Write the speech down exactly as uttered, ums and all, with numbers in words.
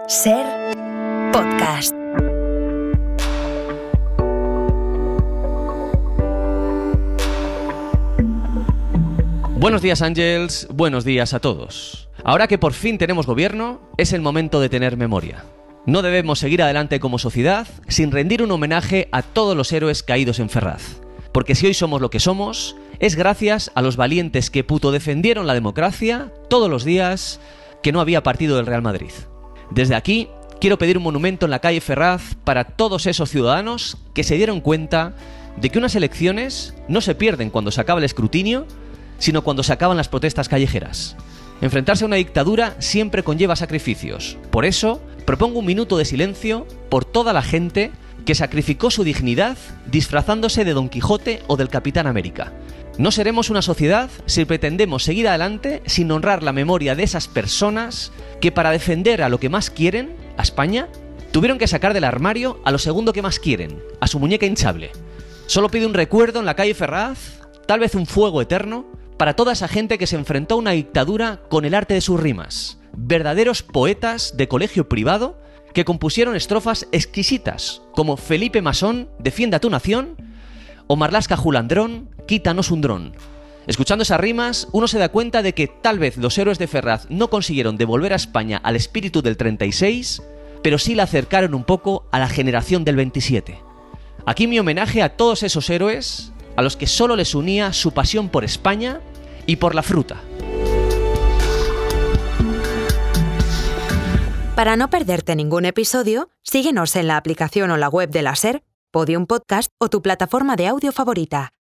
Ser Podcast. Buenos días, Ángels. Buenos días a todos. Ahora que por fin tenemos gobierno, es el momento de tener memoria. No debemos seguir adelante como sociedad sin rendir un homenaje a todos los héroes caídos en Ferraz. Porque si hoy somos lo que somos, es gracias a los valientes que puto defendieron la democracia todos los días que no había partido del Real Madrid. Desde aquí, quiero pedir un monumento en la calle Ferraz para todos esos ciudadanos que se dieron cuenta de que unas elecciones no se pierden cuando se acaba el escrutinio, sino cuando se acaban las protestas callejeras. Enfrentarse a una dictadura siempre conlleva sacrificios. Por eso, propongo un minuto de silencio por toda la gente que sacrificó su dignidad disfrazándose de Don Quijote o del Capitán América. No seremos una sociedad si pretendemos seguir adelante sin honrar la memoria de esas personas que para defender a lo que más quieren, a España, tuvieron que sacar del armario a lo segundo que más quieren, a su muñeca hinchable. Solo pido un recuerdo en la calle Ferraz, tal vez un fuego eterno, para toda esa gente que se enfrentó a una dictadura con el arte de sus rimas. Verdaderos poetas de colegio privado que compusieron estrofas exquisitas, como Felipe Masón, defiende a tu nación, o Marlaska Julandrón, quítanos un dron. Escuchando esas rimas, uno se da cuenta de que tal vez los héroes de Ferraz no consiguieron devolver a España al espíritu del treinta y seis, pero sí la acercaron un poco a la generación del veintisiete. Aquí mi homenaje a todos esos héroes, a los que solo les unía su pasión por España y por la fruta. Para no perderte ningún episodio, síguenos en la aplicación o la web de la SER, Podium Podcast o tu plataforma de audio favorita.